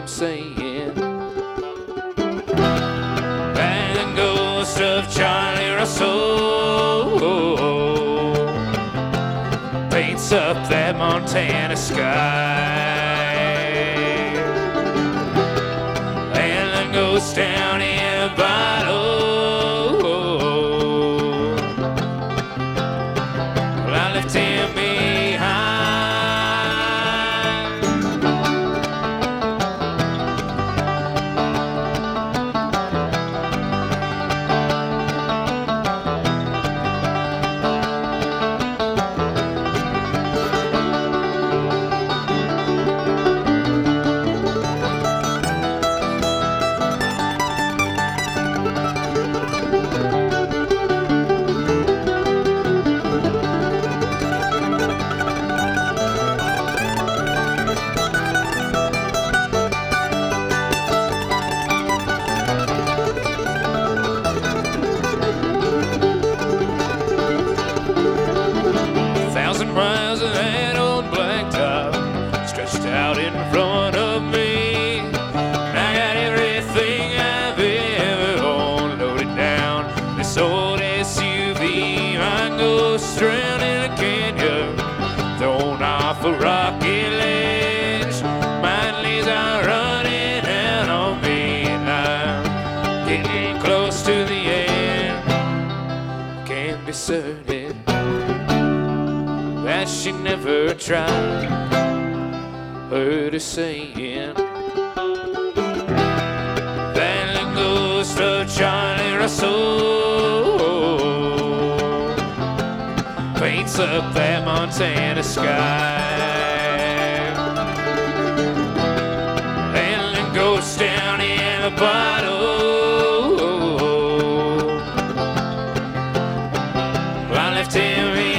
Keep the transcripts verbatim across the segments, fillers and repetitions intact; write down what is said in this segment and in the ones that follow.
I'm saying. And the ghost of Charlie Russell paints up that Montana sky. And the ghost down in the bottle, well, I left him behind. Miles of that old blacktop stretched out in front of me. I got everything I've ever owned loaded down this old S U V. My ghost drowned in a canyon, thrown off a rocky ledge. My legs are running out on me, and I'm getting close to the end. Can't be certain that she never tried. Heard her saying that the ghost of Charlie Russell paints up that Montana sky. And the ghost down in the bottle, well, I left him behind.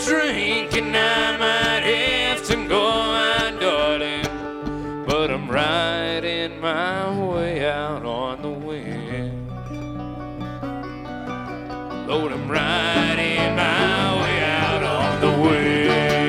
drink and I might have to go, my darling, but I'm riding my way out on the wind. Lord, I'm riding my way out on the wind.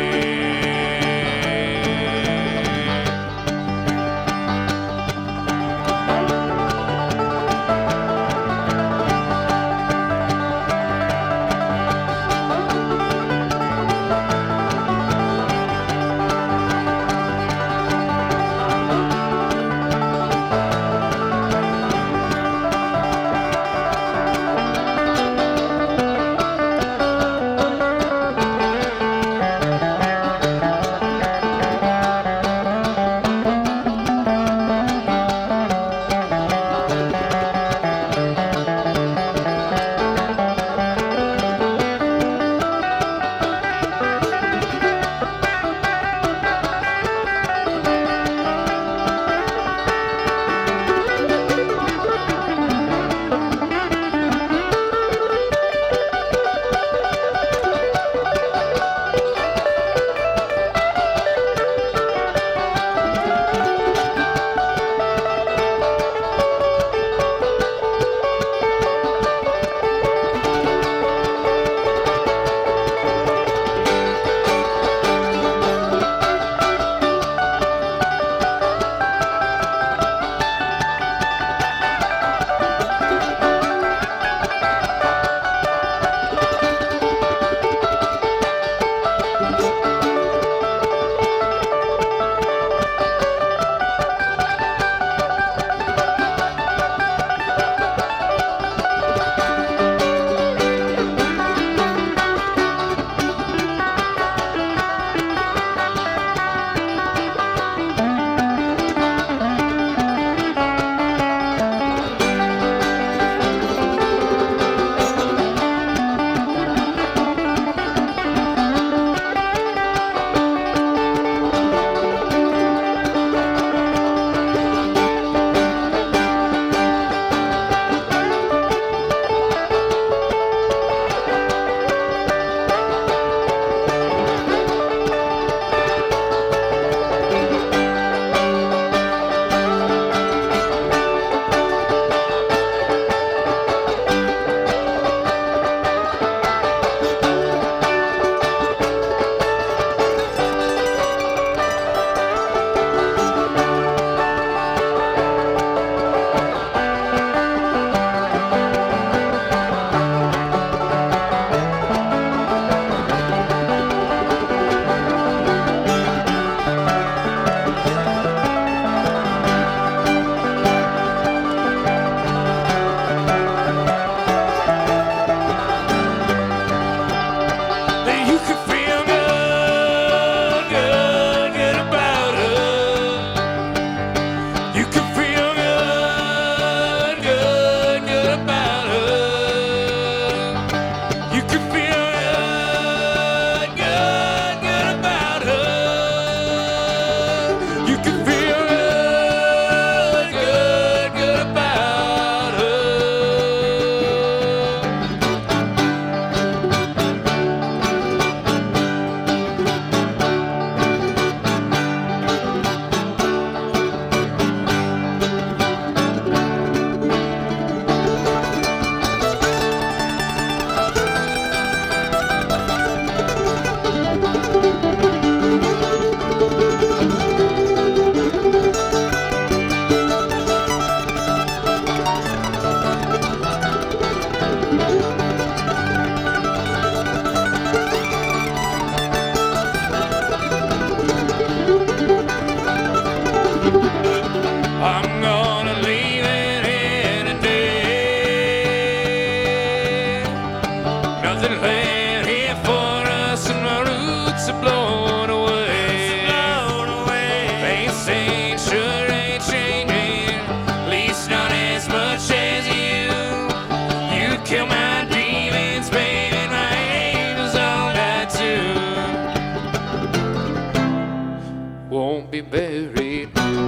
Be buried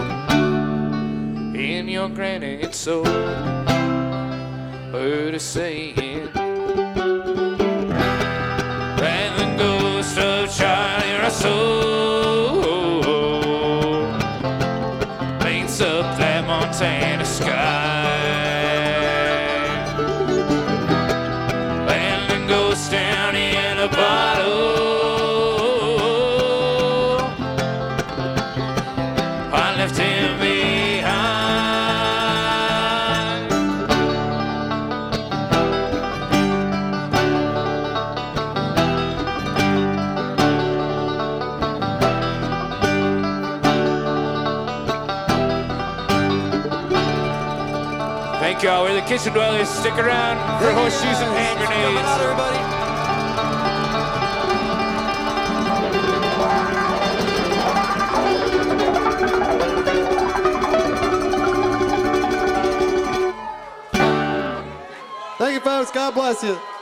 in your granite soul. Heard a saying, rather than go soul paints up that Montana sky. Landing ghosts down in a bottle. I left him behind. Thank y'all. We're the Kitchen Dwellers. Stick around for horseshoes and hand grenades. Out, everybody. Thank you, folks. God bless you.